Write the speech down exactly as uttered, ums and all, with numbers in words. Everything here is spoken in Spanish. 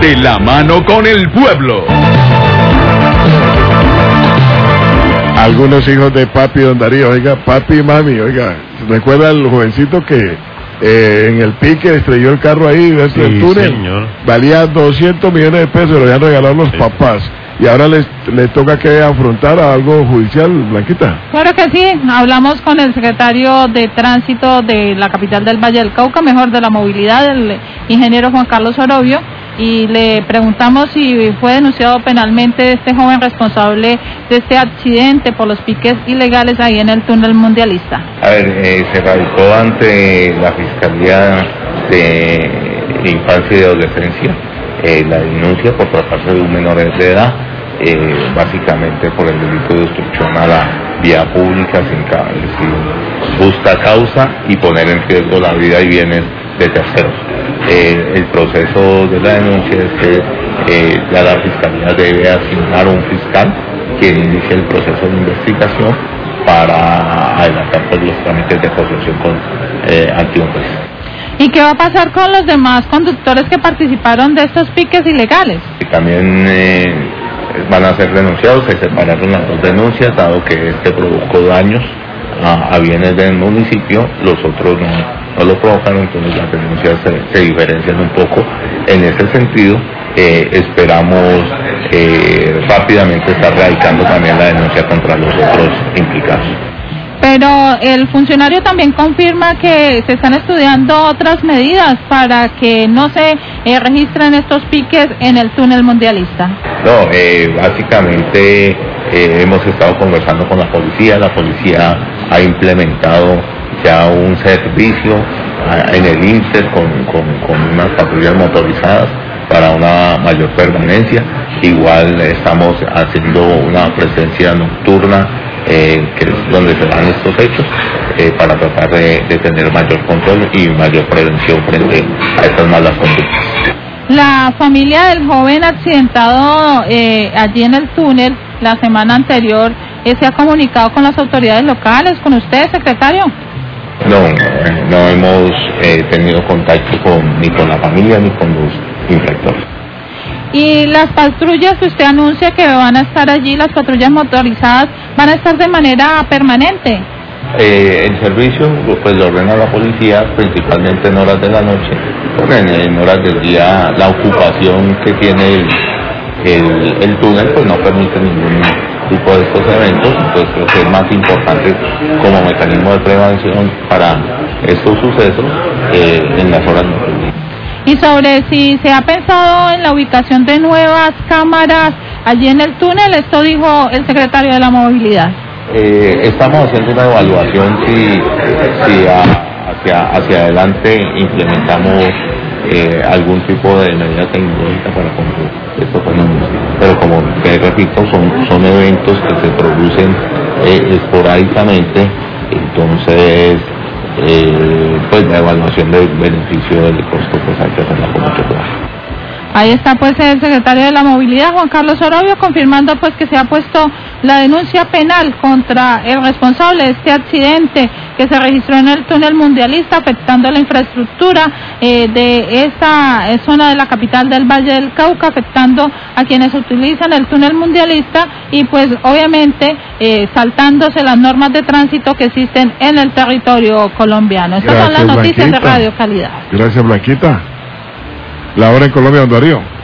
de la mano con el pueblo. Algunos hijos de papi don Darío, oiga, papi y mami, oiga, ¿recuerda el jovencito que eh, en el pique estrelló el carro ahí dentro del Sí, túnel? señor. Valía doscientos millones de pesos, lo habían regalado los Sí. papás. Y ahora les, le toca que afrontar a algo judicial, Blanquita. Claro que sí, hablamos con el secretario de Tránsito de la capital del Valle del Cauca, mejor de la movilidad, el ingeniero Juan Carlos Orobio, y le preguntamos si fue denunciado penalmente este joven responsable de este accidente por los piques ilegales ahí en el túnel mundialista. A ver, eh, se radicó ante la Fiscalía de Infancia y Adolescencia eh, la denuncia por tratarse de un menor de edad, eh, básicamente por el delito de obstrucción a la vía pública sin, ca- sin justa causa y poner en riesgo la vida y bienes de terceros. Eh, el proceso de la denuncia es que eh, ya la Fiscalía debe asignar un fiscal quien inicie el proceso de investigación para adelantar pues, los trámites de acusación con, eh, ante un juez. ¿Y qué va a pasar con los demás conductores que participaron de estos piques ilegales? Y también eh, van a ser denunciados, se separaron las dos denuncias, dado que este produjo daños a, a bienes del municipio, los otros no, no lo provocaron, entonces las denuncias se, se diferencian un poco. En ese sentido, eh, esperamos eh, rápidamente estar radicando también la denuncia contra los otros implicados. Pero el funcionario también confirma que se están estudiando otras medidas para que no se eh, registren estos piques en el túnel mundialista. No, eh, básicamente eh, hemos estado conversando con la policía, la policía ha implementado ya un servicio a, en el INSER con, con, con unas patrullas motorizadas para una mayor permanencia. Igual estamos haciendo una presencia nocturna eh, que es donde se dan estos hechos eh, para tratar de, de tener mayor control y mayor prevención frente a estas malas conductas. La familia del joven accidentado eh, allí en el túnel la semana anterior eh, se ha comunicado con las autoridades locales, con usted, secretario. No, eh, no hemos eh, tenido contacto con, ni con la familia ni con los infractores. Y las patrullas que usted anuncia que van a estar allí, las patrullas motorizadas, van a estar de manera permanente. Eh, el servicio pues lo ordena la policía, principalmente en horas de la noche, porque en, en horas del día la ocupación que tiene el, el, el túnel pues no permite ningún tipo de estos eventos, entonces creo que es más importante como mecanismo de prevención para estos sucesos eh, en las horas nocturnas. Y sobre si se ha pensado en la ubicación de nuevas cámaras allí en el túnel, esto dijo el secretario de la Movilidad. Eh, estamos haciendo una evaluación si, si a, hacia, hacia adelante implementamos eh, algún tipo de medida tecnológica para concluir estos fenómenos. Pero como te repito, son, son eventos que se producen eh, esporádicamente, entonces eh, pues la evaluación del beneficio del costo pues hay que hacerla con mucho cuidado. Ahí está pues el secretario de la Movilidad, Juan Carlos Orobio, confirmando pues que se ha puesto la denuncia penal contra el responsable de este accidente que se registró en el túnel mundialista, afectando la infraestructura eh, de esta eh, zona de la capital del Valle del Cauca, afectando a quienes utilizan el túnel mundialista y pues obviamente eh, saltándose las normas de tránsito que existen en el territorio colombiano. Estas Gracias, son las noticias Blanquita. de Radio Calidad. Gracias, Blanquita. La hora en Colombia, don Darío.